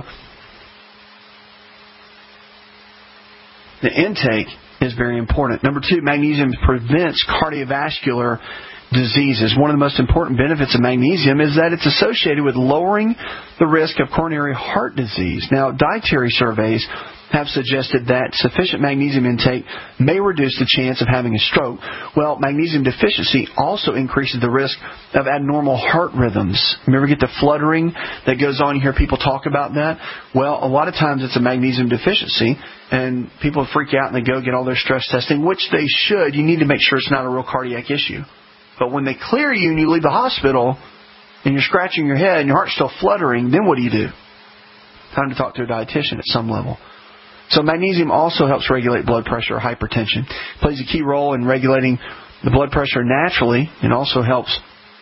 the intake is very important. Number two, magnesium prevents cardiovascular diseases. One of the most important benefits of magnesium is that it's associated with lowering the risk of coronary heart disease. Now, dietary surveys have suggested that sufficient magnesium intake may reduce the chance of having a stroke. Well, magnesium deficiency also increases the risk of abnormal heart rhythms. Remember, get the fluttering that goes on. You hear people talk about that. Well, a lot of times it's a magnesium deficiency, and people freak out and they go get all their stress testing, which they should. You need to make sure it's not a real cardiac issue. But when they clear you and you leave the hospital and you're scratching your head and your heart's still fluttering, then what do you do? Time to talk to a dietitian at some level. So magnesium also helps regulate blood pressure or hypertension. It plays a key role in regulating the blood pressure naturally, and also helps,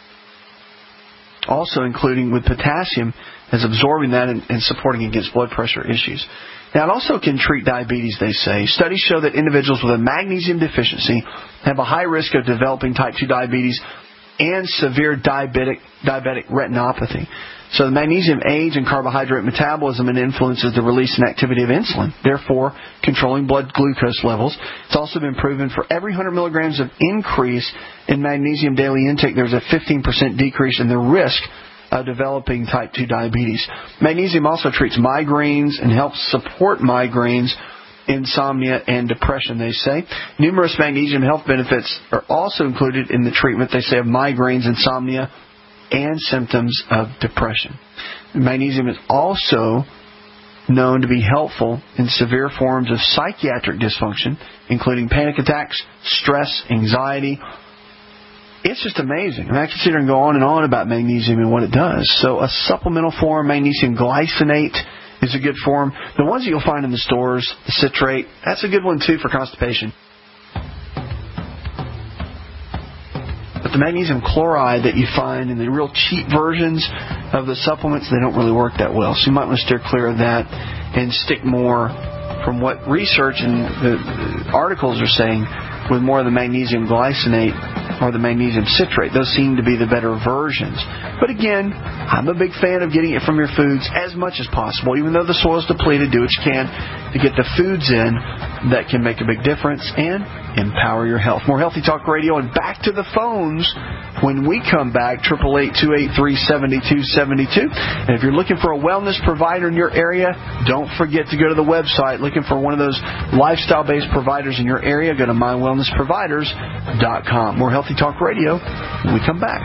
also including with potassium, as absorbing that and, and supporting against blood pressure issues. Now, it also can treat diabetes, they say. Studies show that individuals with a magnesium deficiency have a high risk of developing type two diabetes and severe diabetic diabetic retinopathy. So the magnesium aids in carbohydrate metabolism and influences the release and activity of insulin, therefore controlling blood glucose levels. It's also been proven for every one hundred milligrams of increase in magnesium daily intake, there's a fifteen percent decrease in the risk of developing type two diabetes. Magnesium also treats migraines and helps support migraines, insomnia, and depression, they say. Numerous magnesium health benefits are also included in the treatment, they say, of migraines, insomnia, and symptoms of depression. Magnesium is also known to be helpful in severe forms of psychiatric dysfunction, including panic attacks, stress, anxiety. It's just amazing. And I can sit here and go on and on about magnesium and what it does. So a supplemental form, magnesium glycinate, is a good form. The ones that you'll find in the stores, the citrate, that's a good one too for constipation. But the magnesium chloride that you find in the real cheap versions of the supplements, they don't really work that well. So you might want to steer clear of that and stick more from what research and the articles are saying with more of the magnesium glycinate or the magnesium citrate. Those seem to be the better versions. But again, I'm a big fan of getting it from your foods as much as possible. Even though the soil's depleted, do what you can to get the foods in that can make a big difference and empower your health. More Healthy Talk Radio, and back to the phones when we come back. triple eight, two eight three, seven two seven two. And if you're looking for a wellness provider in your area, don't forget to go to the website. Looking for one of those lifestyle-based providers in your area, go to my wellness providers dot com. More Healthy Talk Radio when we come back.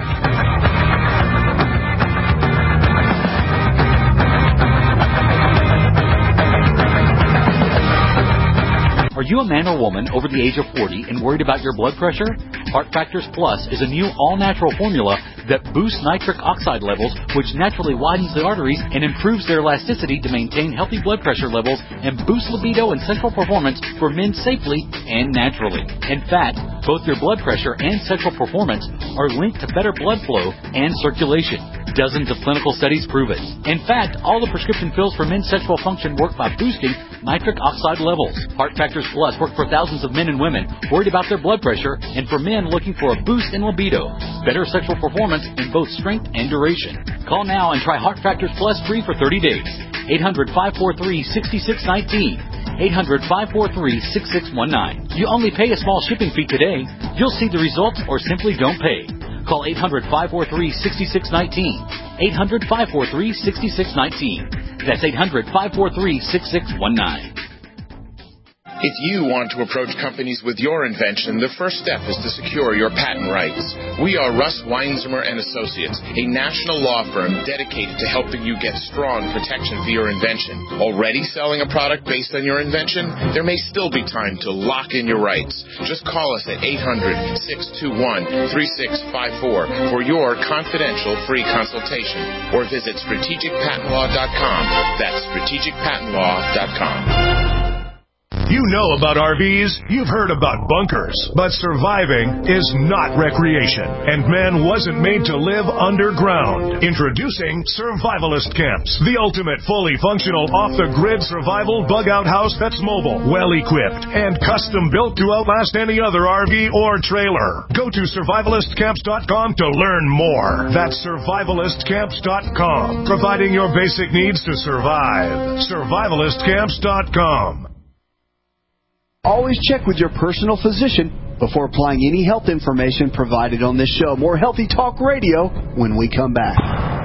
Are you you a man or woman over the age of forty and worried about your blood pressure? Heart Factors Plus is a new all-natural formula that boosts nitric oxide levels, which naturally widens the arteries and improves their elasticity to maintain healthy blood pressure levels and boost libido and sexual performance for men safely and naturally. In fact, both your blood pressure and sexual performance are linked to better blood flow and circulation. Dozens of clinical studies prove it. In fact, all the prescription pills for men's sexual function work by boosting nitric oxide levels. Heart Factors Plus work for thousands of men and women worried about their blood pressure and for men looking for a boost in libido, better sexual performance in both strength and duration. Call now and try Heart Factors Plus free for thirty days. eight hundred, five four three, six six one nine. eight hundred, five four three, six six one nine. You only pay a small shipping fee today. You'll see the results or simply don't pay. Call eight hundred, five four three, six six one nine. eight hundred, five four three, six six one nine. That's eight hundred, five four three, six six one nine. If you want to approach companies with your invention, the first step is to secure your patent rights. We are Russ Weinzimmer and Associates, a national law firm dedicated to helping you get strong protection for your invention. Already selling a product based on your invention? There may still be time to lock in your rights. Just call us at eight hundred, six two one, three six five four for your confidential free consultation, or visit strategic patent law dot com. That's strategic patent law dot com. You know about R Vs, you've heard about bunkers, but surviving is not recreation, and man wasn't made to live underground. Introducing Survivalist Camps, the ultimate fully functional off-the-grid survival bug-out house that's mobile, well-equipped, and custom-built to outlast any other R V or trailer. Go to survivalist camps dot com to learn more. That's survivalist camps dot com, providing your basic needs to survive. survivalist camps dot com. Always check with your personal physician before applying any health information provided on this show. More Healthy Talk Radio when we come back.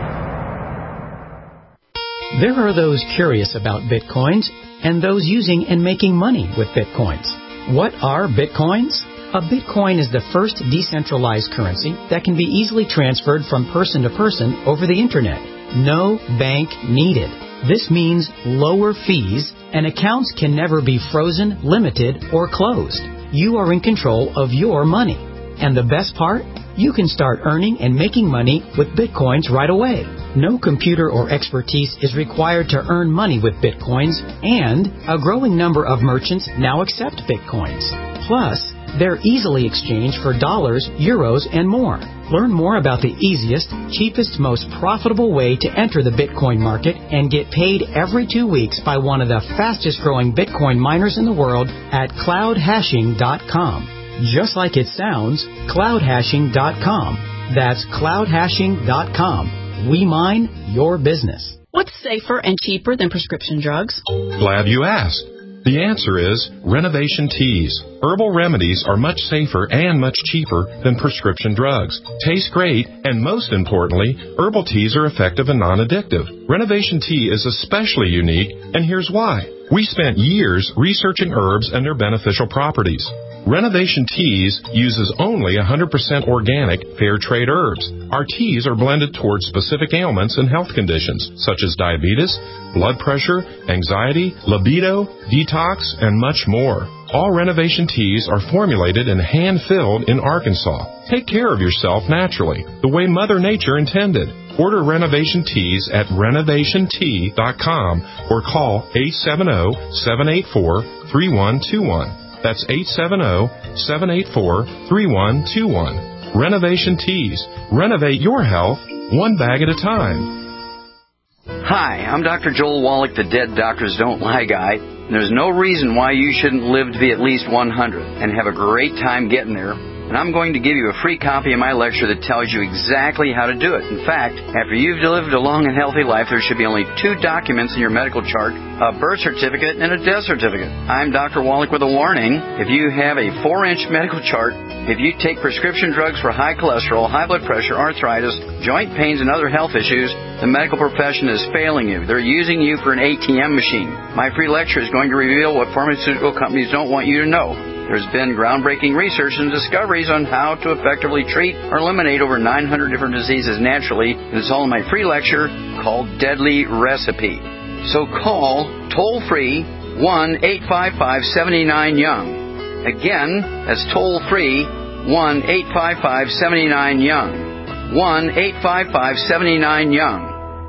There are those curious about Bitcoins and those using and making money with Bitcoins. What are Bitcoins? A Bitcoin is the first decentralized currency that can be easily transferred from person to person over the Internet. No bank needed. This means lower fees, and accounts can never be frozen, limited, or closed. You are in control of your money. And the best part? You can start earning and making money with Bitcoins right away. No computer or expertise is required to earn money with Bitcoins, and a growing number of merchants now accept Bitcoins. Plus, they're easily exchanged for dollars, euros, and more. Learn more about the easiest, cheapest, most profitable way to enter the Bitcoin market and get paid every two weeks by one of the fastest growing Bitcoin miners in the world at cloud hashing dot com. Just like it sounds, cloud hashing dot com. That's cloud hashing dot com. We mine your business. What's safer and cheaper than prescription drugs? Glad you asked. The answer is Renovation Teas. Herbal remedies are much safer and much cheaper than prescription drugs. Taste great, and most importantly, herbal teas are effective and non-addictive. Renovation Tea is especially unique, and here's why. We spent years researching herbs and their beneficial properties. Renovation Teas uses only one hundred percent organic, fair trade herbs. Our teas are blended towards specific ailments and health conditions, such as diabetes, blood pressure, anxiety, libido, detox, and much more. All Renovation Teas are formulated and hand-filled in Arkansas. Take care of yourself naturally, the way Mother Nature intended. Order Renovation Teas at renovation tea dot com or call eight seven zero, seven eight four, three one two one. That's eight seven zero, seven eight four, three one two one. Renovation Teas. Renovate your health one bag at a time. Hi, I'm Doctor Joel Wallach, the Dead Doctors Don't Lie guy. And there's no reason why you shouldn't live to be at least one hundred and have a great time getting there. And I'm going to give you a free copy of my lecture that tells you exactly how to do it. In fact, after you've lived a long and healthy life, there should be only two documents in your medical chart, a birth certificate and a death certificate. I'm Doctor Wallach with a warning. If you have a four-inch medical chart, if you take prescription drugs for high cholesterol, high blood pressure, arthritis, joint pains, and other health issues, the medical profession is failing you. They're using you for an A T M machine. My free lecture is going to reveal what pharmaceutical companies don't want you to know. There's been groundbreaking research and discoveries on how to effectively treat or eliminate over nine hundred different diseases naturally, and it's all in my free lecture called Deadly Recipe. So call toll-free one eight five five, seven nine, YOUNG. Again, that's toll-free, one eight five five, seven nine, YOUNG. one eight five five, seven nine, YOUNG.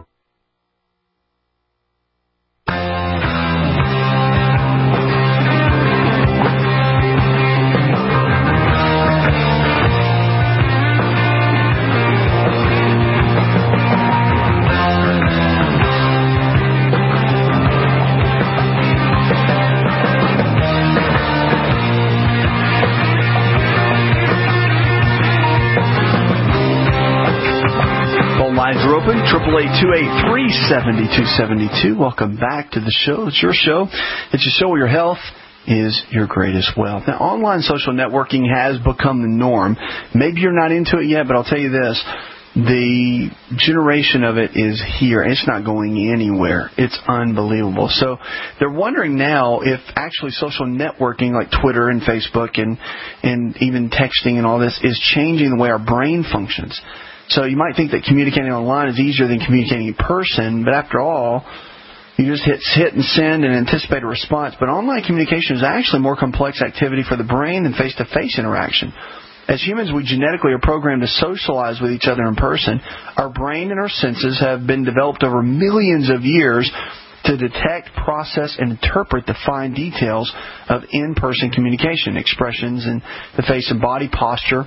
triple eight two eight three seven two seven two. Welcome back to the show. It's your show. It's your show where your health is your greatest wealth. Now, online social networking has become the norm. Maybe you're not into it yet, but I'll tell you this. The generation of it is here. It's not going anywhere. It's unbelievable. So they're wondering now if actually social networking like Twitter and Facebook and, and even texting and all this is changing the way our brain functions. So you might think that communicating online is easier than communicating in person, but after all, you just hit hit and send and anticipate a response. But online communication is actually more complex activity for the brain than face-to-face interaction. As humans, we genetically are programmed to socialize with each other in person. Our brain and our senses have been developed over millions of years to detect, process, and interpret the fine details of in-person communication, expressions in the face and body posture,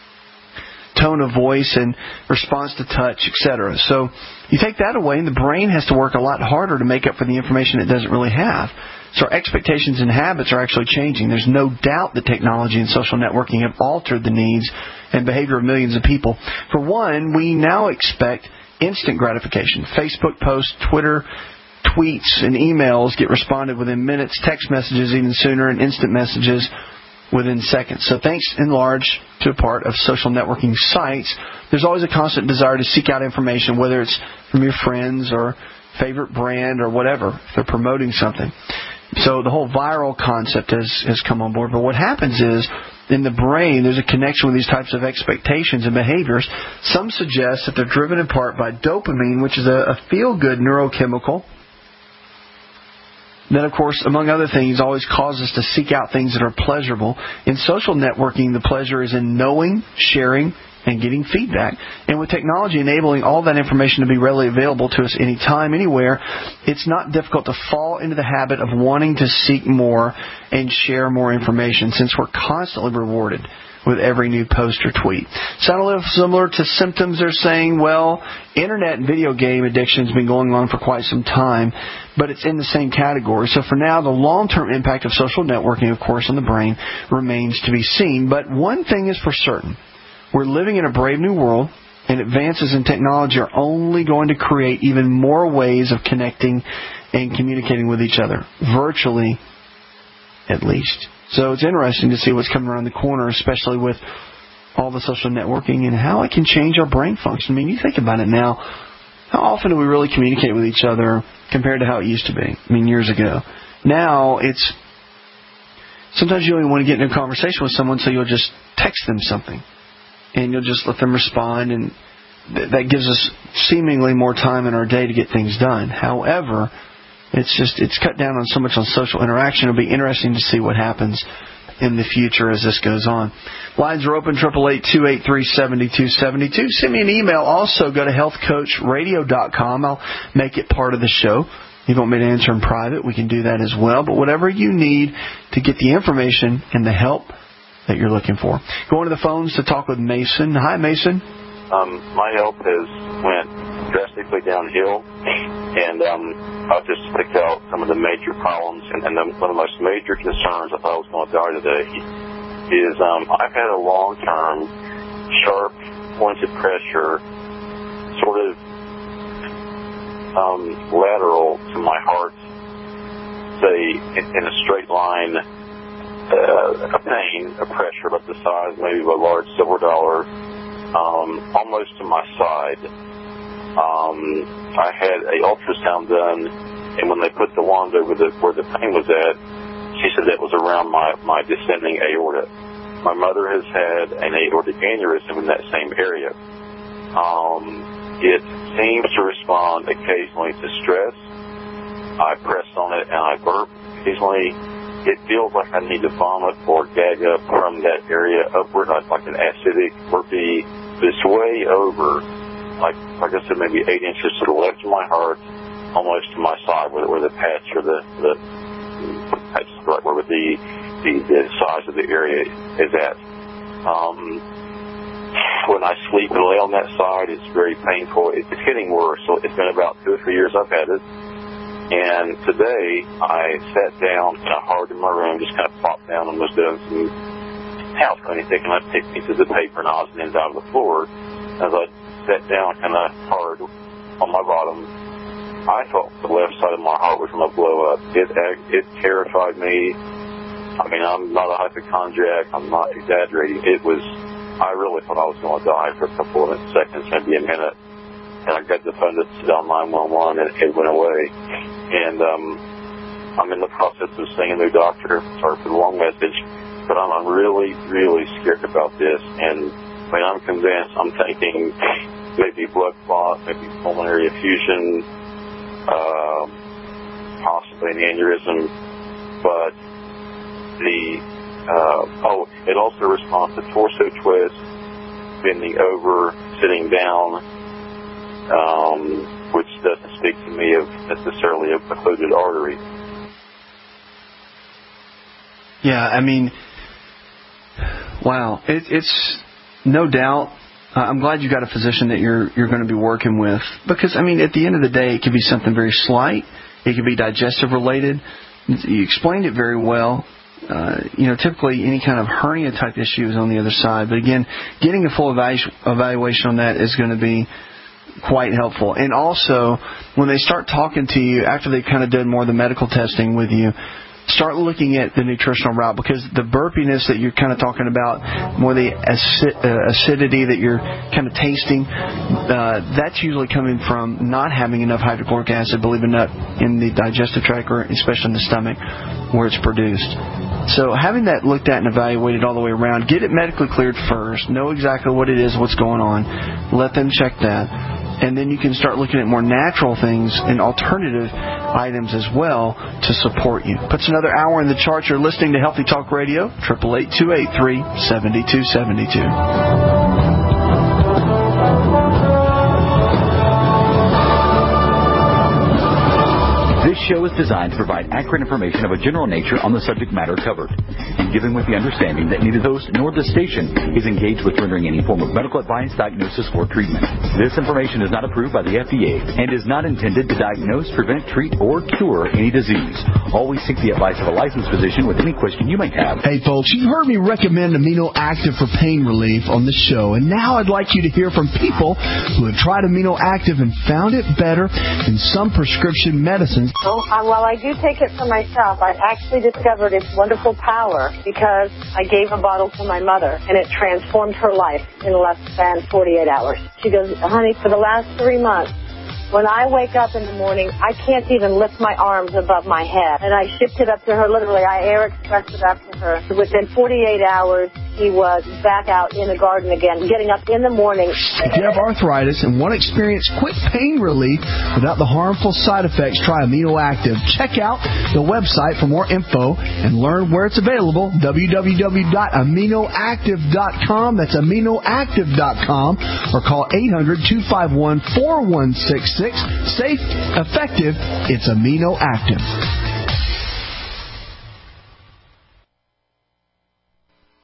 tone of voice, and response to touch, et cetera. So you take that away, and the brain has to work a lot harder to make up for the information it doesn't really have. So our expectations and habits are actually changing. There's no doubt that technology and social networking have altered the needs and behavior of millions of people. For one, we now expect instant gratification. Facebook posts, Twitter tweets, and emails get responded within minutes, text messages even sooner, and instant messages within seconds. So thanks in large to a part of social networking sites, there's always a constant desire to seek out information, whether it's from your friends or favorite brand or whatever, if they're promoting something. So the whole viral concept has, has come on board. But what happens is, in the brain, there's a connection with these types of expectations and behaviors. Some suggest that they're driven in part by dopamine, which is a, a feel-good neurochemical that, of course, among other things, always causes us to seek out things that are pleasurable. In social networking, the pleasure is in knowing, sharing, and getting feedback. And with technology enabling all that information to be readily available to us anytime, anywhere, it's not difficult to fall into the habit of wanting to seek more and share more information, since we're constantly rewarded with every new post or tweet. Sound a little similar to symptoms they're saying? Well, internet and video game addiction has been going on for quite some time, but it's in the same category. So for now, the long-term impact of social networking, of course, on the brain remains to be seen. But one thing is for certain. We're living in a brave new world, and advances in technology are only going to create even more ways of connecting and communicating with each other, virtually at least. So it's interesting to see what's coming around the corner, especially with all the social networking and how it can change our brain function. I mean, you think about it now. How often do we really communicate with each other compared to how it used to be? I mean, years ago. Now, it's sometimes you only want to get in a conversation with someone, so you'll just text them something. And you'll just let them respond, and th- that gives us seemingly more time in our day to get things done. However, it's just it's cut down on so much on social interaction. It'll be interesting to see what happens in the future as this goes on. Lines are open, triple eight two eight three seven two seven two. Send me an email. Also, go to health coach radio dot com. I'll make it part of the show. If you want me to answer in private, we can do that as well. But whatever you need to get the information and the help that you're looking for. Going to the phones to talk with Mason. Hi, Mason. Um, my health has went drastically downhill, and um, I've just picked out some of the major problems. And, and the, one of the most major concerns, if I was going to die today, is um, I've had a long-term, sharp, pointed pressure, sort of um, lateral to my heart, say, in, in a straight line. Uh, a pain, a pressure about the size maybe of a large silver dollar, um, almost to my side. Um, I had a ultrasound done, and when they put the wand over the where the pain was at, she said that was around my, my descending aorta. My mother has had an aortic aneurysm in that same area. Um, it seems to respond occasionally to stress. I press on it and I burp. occasionally it feels like I need to vomit or gag up from that area upward, like, like an acidic or be this way over, like like I said, maybe eight inches to the left of my heart, almost to my side, where, where the patch or the the patch is right, where the, the the size of the area is at. Um, when I sleep and lay on that side, it's very painful. It's getting worse. So it's been about two or three years I've had it. And today, I sat down kind of hard in my room, just kind of plopped down and was doing some house cleaning, thinking I'd pick pieces of paper and odds and ends out of the floor. As I sat down kind of hard on my bottom, I thought the left side of my heart was going to blow up. It, it terrified me. I mean, I'm not a hypochondriac. I'm not exaggerating. It was, I really thought I was going to die for a couple of seconds, maybe a minute. And I got the phone to dial nine one one, and it went away. And um, I'm in the process of seeing a new doctor. Sorry for the long message, but I'm, I'm really, really scared about this. And I mean, I'm convinced. I'm thinking maybe blood clot, maybe pulmonary effusion, uh, possibly an aneurysm. But the uh, oh, it also responds to torso twist, bending over, sitting down. Um, which doesn't speak to me of necessarily a occluded artery. Yeah, I mean, wow, it, it's no doubt. Uh, I'm glad you got a physician that you're you're going to be working with, because I mean, at the end of the day, it could be something very slight. It could be digestive related. You explained it very well. Uh, you know, typically any kind of hernia type issue is on the other side, but again, getting a full evalu- evaluation on that is going to be quite helpful. And also, when they start talking to you after they've kind of done more of the medical testing with you, start looking at the nutritional route, because the burpiness that you're kind of talking about, more the acid, uh, acidity that you're kind of tasting, uh, that's usually coming from not having enough hydrochloric acid, believe it or not, in the digestive tract, or especially in the stomach where it's produced. So having that looked at and evaluated all the way around, get it medically cleared first, know exactly what it is, what's going on, let them check that, and then you can start looking at more natural things and alternative items as well to support you. Puts another hour in the chart. You're listening to Healthy Talk Radio, eight eight eight, two eight three, seven two seven two. This show is designed to provide accurate information of a general nature on the subject matter covered, and given with the understanding that neither the host nor the station is engaged with rendering any form of medical advice, diagnosis, or treatment. This information is not approved by the F D A and is not intended to diagnose, prevent, treat, or cure any disease. Always seek the advice of a licensed physician with any question you might have. Hey folks, you've heard me recommend Amino Active for pain relief on the show, and now I'd like you to hear from people who have tried Amino Active and found it better than some prescription medicines. Oh, uh, well, I do take it for myself. I actually discovered its wonderful power because I gave a bottle to my mother, and it transformed her life in less than forty-eight hours. She goes, honey, for the last three months, when I wake up in the morning, I can't even lift my arms above my head. And I shipped it up to her, literally. I air expressed it up to her. Within forty-eight hours, he was back out in the garden again, getting up in the morning. If you have arthritis and want to experience quick pain relief without the harmful side effects, try Amino Active. Check out the website for more info and learn where it's available, w w w dot amino active dot com. That's amino active dot com, or call eight hundred, two five one, four one six six. Safe, effective, it's Amino Active.